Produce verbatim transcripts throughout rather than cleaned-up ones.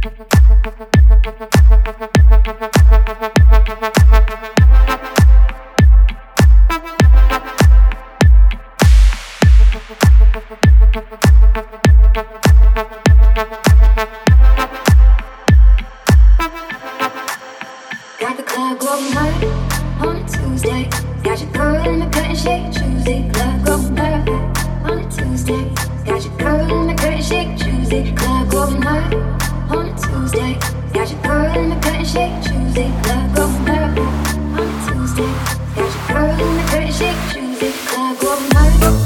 Got the club going hard on a Tuesday. Got your girl in the curtain shake Tuesday. Club going hard on a Tuesday. Got your girl in the curtain shake Tuesday. Club going hard on a Tuesday. Got your girl in the curtain shake Tuesday. Club going hard on a Tuesday. Got your girl in the curtain shake Tuesday. Club going hard.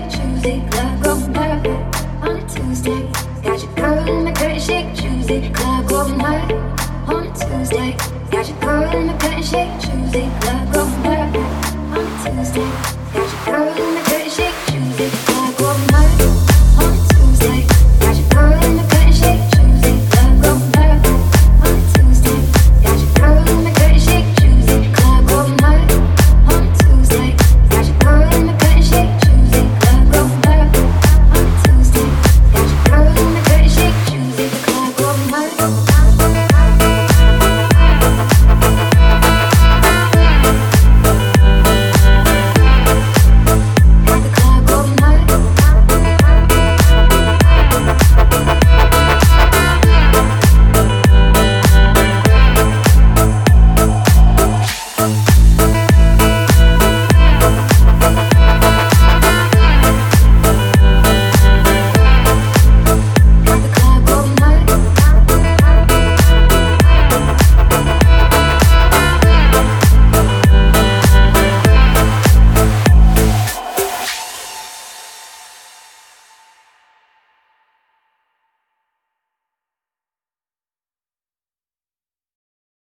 Tuesday, got your girl in the curtain shake Tuesday.